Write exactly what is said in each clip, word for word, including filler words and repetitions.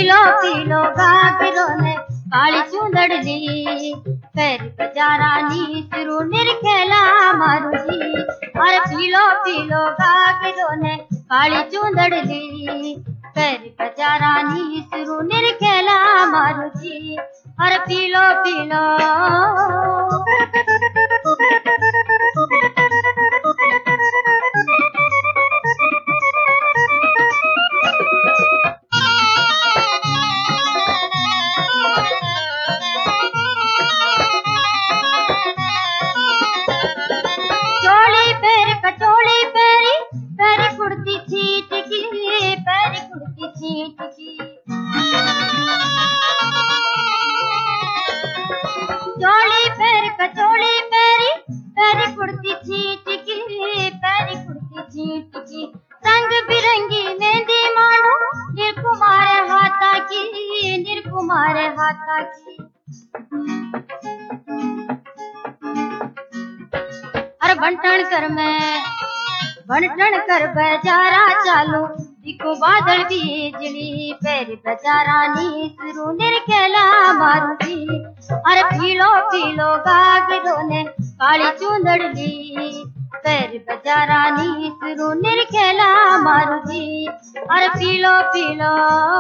पीलो पीलो गागरो ने काली चूंदड़ ली पैर बजारा नी सिरू निरखेला मारू जी। अरे पीलो पीलो गागरो ने काली चूंदड़ ली पैर बजारा नी सिरू निरखेला मारू जी। अरे पीलो पीलो चोली पैर कचोली पैरी पैरी कुर्ती छीट की पैरी कुर्ती छीट की चोली पैर कचोली पैरी पैरी कुर्ती छीट की पैरी कुर्ती छीट की रंग बिरंगी मेहंदी मानो निर्कुमार हाथा की निर्कुमार हाथा की। अरे बंटन कर मैं बंटन कर बेचारा चालू दिखो बादल बिजली पैर बेचारा नी सिरू निरखेला मारू जी। अरे पीलो पीलो गागरो ने काली चूंदड़ ली पैर बेचारा नी सिरू निरखेला मारू जी। अरे पीलो पीलो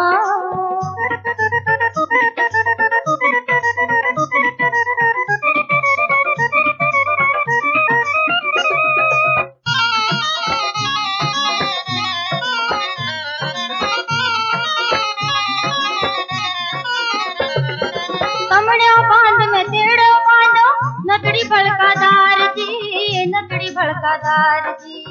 कमड़ियों बांध में तेड़ो बांधो नकड़ी भड़कादार जी नकड़ी भड़कादार जी।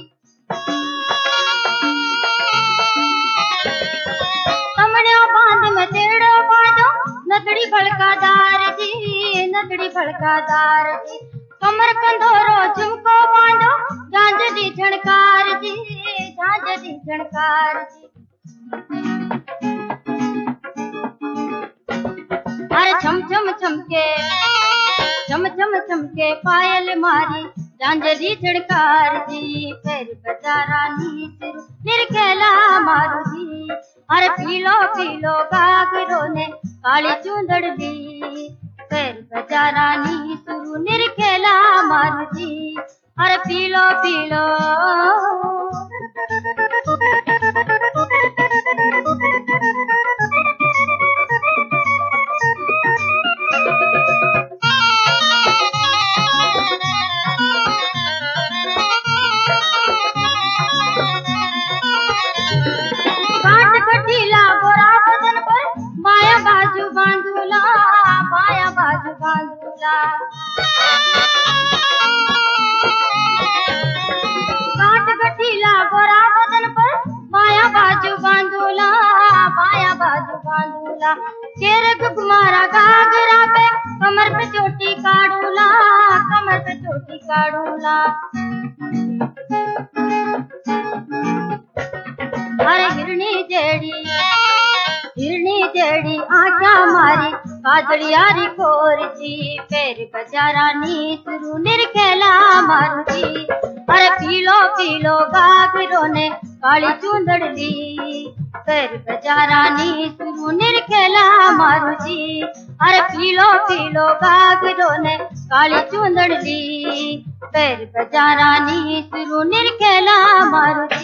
कमड़ियों बांध में तेड़ो बांधो नकड़ी भड़कादार जी नकड़ी भड़कादार जी। कमर कंधोरो झुमको बांधो झांझ दी झणकार जी झांझ दी झणकार जी। अरे छम छम छमके छम छम छमके पायल मारी झांझरी झणकार जी पैर बेचारा नी सिरू निरखेला मारू जी। अरे पीलो पीलो गागरो ने काली चूंदड़ ली पैर बेचारा नी सिरू निरखेला मारू जी। अरे पीलो पीलो बाया बाजू बांधूला बाया बाजू बांधूला काट गठीला गोरा बदन पर बाया बाजू बांधूला बाया बाजू बांधूला। केरक कुमारा गागरा पे कमर पे चोटी काढ़ूला कमर पे चोटी काढ़ूला। अरे हिरणी जेड़ी हिरणी जेड़ी आँखा मारी काजलियारी कोर जी पैर बेचारा नी सिरू निरखेला मारू जी। अरे पीलो पीलो गागरो ने काली चूंदड़ ली पैर बेचारा नी सिरू निरखेला मारू जी। अरे पीलो पीलो गागरो ने काली चूंदड़ ली पैर बेचारा नी सिरू निरखेला मारू जी।